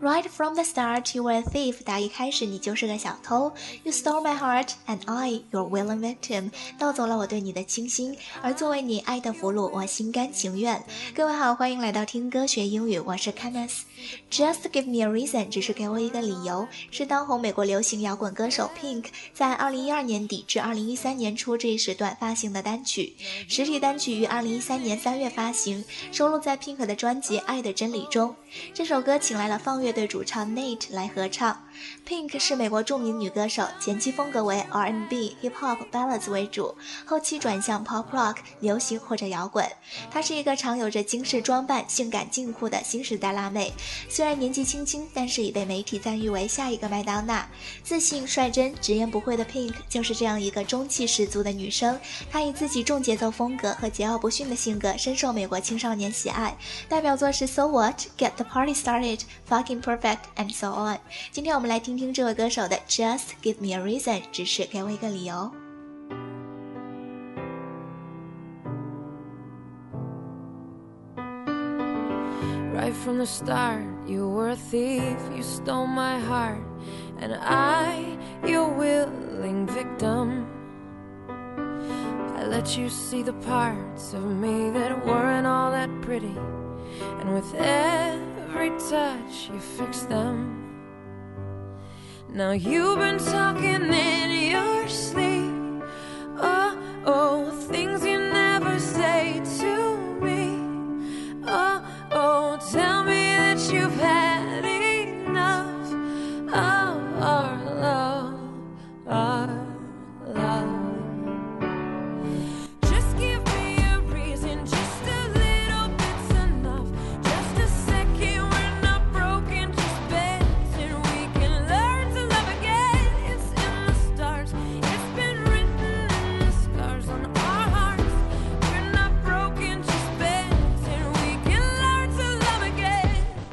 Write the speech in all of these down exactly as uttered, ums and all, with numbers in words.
Right from the start, you were a thief. 打一开始你就是个小偷。You stole my heart, and I, your willing victim. 盗走了我对你的倾心，而作为你爱的俘虏，我心甘情愿。各位好，欢迎来到听歌学英语，我是 Kenneth。Just give me a reason， 只是给我一个理由，是当红美国流行摇滚歌手 Pink 在二零一二年底至二零一三年初这一时段发行的单曲。实体单曲于二零一三年三月发行，收录在 Pink 的专辑《爱的真理》中。这首歌请来了放乐队主唱 Nate 来合唱。Pink 是美国著名女歌手，前期风格为 R and B、Hip Hop、Ballads 为主，后期转向 Pop Rock、流行或者摇滚。她是一个常有着精致装扮、性感劲酷的新时代辣妹。虽然年纪轻轻，但是已被媒体赞誉为下一个麦当娜。自信、率真、直言不讳的 Pink 就是这样一个中气十足的女生。她以自己重节奏风格和桀骜不驯的性格深受美国青少年喜爱。代表作是 So What、Get the Party Started、Fucking Perfect and so on。今天我们来听听这位歌手的 Just Give Me a Reason， 只是给我一个理由。 Right from the start, you were a thief, you stole my heart, and I, your willing victim. I let you see the parts of me that weren't all that pretty, and with every touch you fixed them. Now you've been talking in your sleep, oh, oh, things you never say to me, oh, oh, tell me that you've had enough of our love, our love. Just give me a reason, just a little bit's enough. Just a second, we're not broken, just bent, and we can learn to love again. It's in the stars, it's been written in the scars on our hearts. We're not broken, just bent, and we can learn to love again.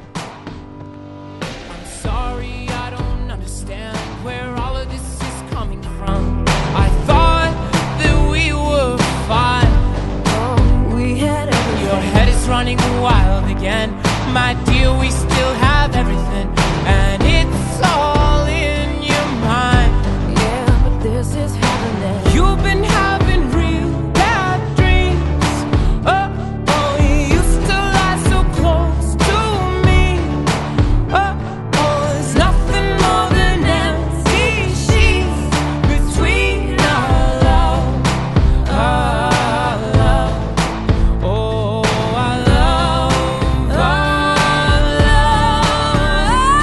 I'm sorry, I don't understand where all of this is coming from. I thought that we were fine. Oh, we had everything. Your head is running wild again. My dear, we still have everything, and it's all in your mind. Yeah, but this is heaven. You've been having real bad dreams. Oh, oh, you used to lie so close to me. Oh, oh, there's nothing more than empty sheets between our love, our love. Oh, our love, our love.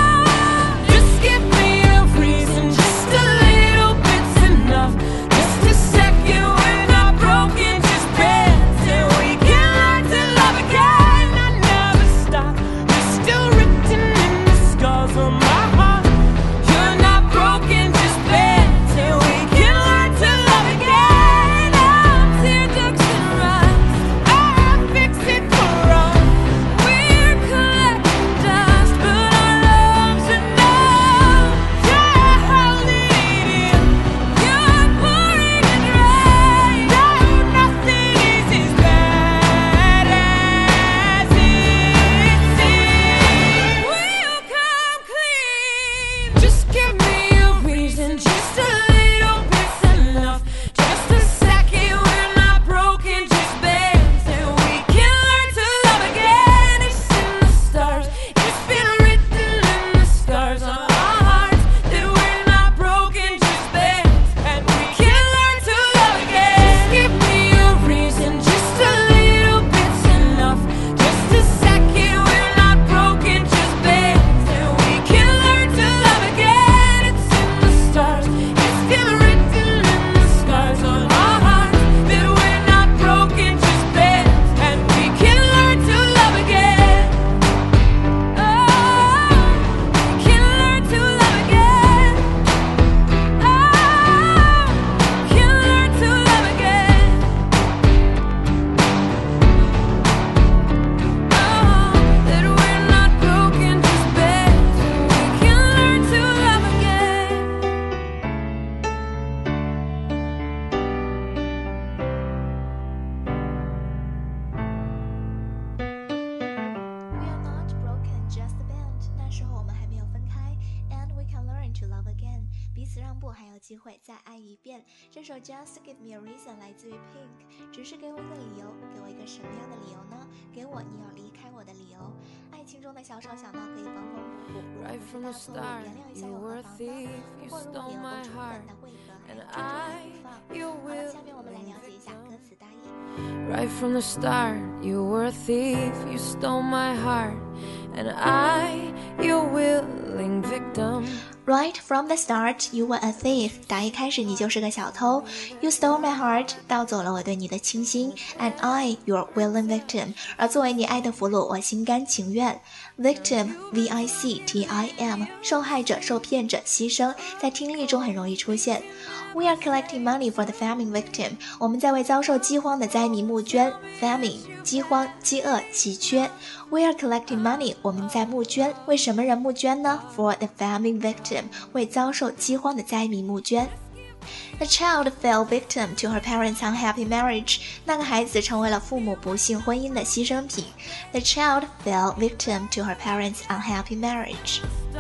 机会再爱一遍。这首 Just Give Me a Reason 来自于 Pink， 只是给我一个理由，给我一个什么样的理由呢？给我你要离开我的理由。爱情中的小吵小闹可以缝缝补补，如果不是大错误，原谅一下又何妨呢？不过如果理由不充分，那为何还要这样放？好了，下面我们来了解一下歌词大意。 Right from the start, you were a thief, you stole my heart, and I, your willing victim. Right from the start, you were a thief. 打一开始你就是个小偷。You stole my heart. 盗走了我对你的倾心。And I, your willing victim. 而作为你爱的俘虏，我心甘情愿。Victim, V I C T I M. 受害者、受骗者、牺牲，在听力中很容易出现。We are collecting money for the famine victim. 我们在为遭受饥荒的灾民募捐。Famine, 饥荒、饥饿、奇缺。We are collecting money. 我们在募捐，为什么人募捐呢 ？For the famine victim. 为遭受饥荒的灾民募捐。The child fell victim to her parents' unhappy marriage. 那个孩子成为了父母不幸婚姻的牺牲品。The child fell victim to her parents' unhappy marriage.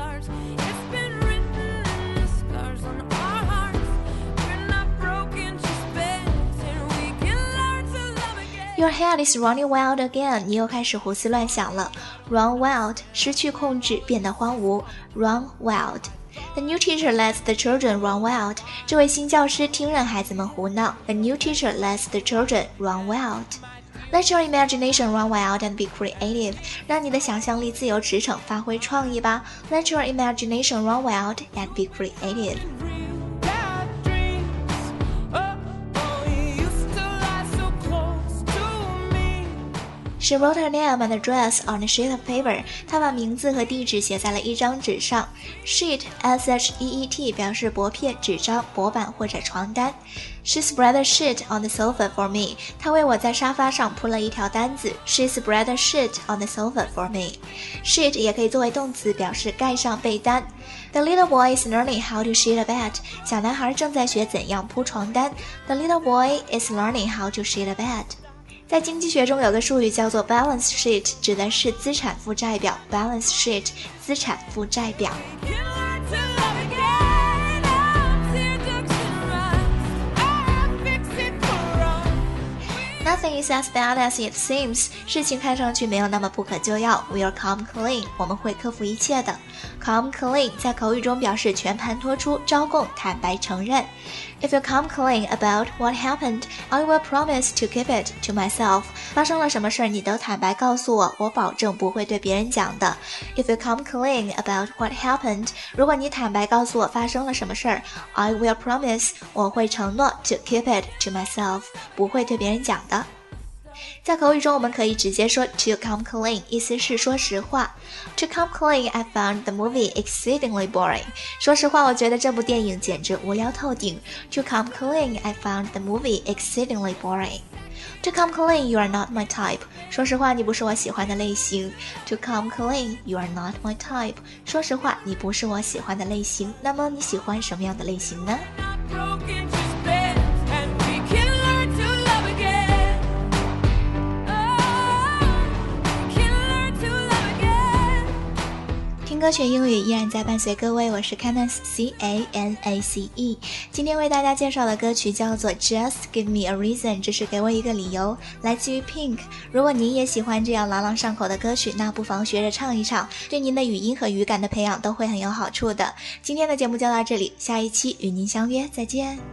Your head is running wild again. 你又开始胡思乱想了。Run wild, 失去控制，变得荒芜。Run wild.The new teacher lets the children run wild. 这位新教师听任孩子们胡闹。The new teacher lets the children run wild. Let your imagination run wild and be creative. 让你的想象力自由驰骋，发挥创意吧。Let your imagination run wild and be creative. She wrote her name and address on a sheet of paper. 她把名字和地址写在了一张纸上。Sheet, S H E E T 表示薄片、纸张、薄板或者床单。She spread a sheet on the sofa for me. 她为我在沙发上铺了一条单子。She spread a sheet on the sofa for me. Sheet 也可以作为动词，表示盖上被单。The little boy is learning how to sheet a bed. 小男孩正在学怎样铺床单。The little boy is learning how to sheet a bed.在经济学中有个术语叫做 balance sheet， 指的是资产负债表。balance sheet 资产负债表。Nothing is as bad as it seems. 事情看上去没有那么不可救药。We'll come clean. 我们会克服一切的。Come clean 在口语中表示全盘托出、招供、坦白承认。If you come clean about what happened, I will promise to keep it to myself. 发生了什么事你都坦白告诉我，我保证不会对别人讲的。If you come clean about what happened, 如果你坦白告诉我发生了什么事儿 I will promise, 我会承诺 to keep it to myself, 不会对别人讲的。在口语中我们可以直接说 to come clean， 意思是说实话。To come clean, I found the movie exceedingly boring. 说实话，我觉得这部电影简直无聊透顶。To come clean, I found the movie exceedingly boring. To come clean, you are not my type. 说实话，你不是我喜欢的类型。To come clean, you are not my type. 说实话，你不是我喜欢的类型。那么你喜欢什么样的类型呢？歌学英语依然在伴随各位，我是 Cannace C A N A C E。 今天为大家介绍的歌曲叫做 Just Give Me a Reason， 只是给我一个理由，来自于 Pink。 如果您也喜欢这样朗朗上口的歌曲，那不妨学着唱一唱，对您的语音和语感的培养都会很有好处的。今天的节目就到这里，下一期与您相约，再见。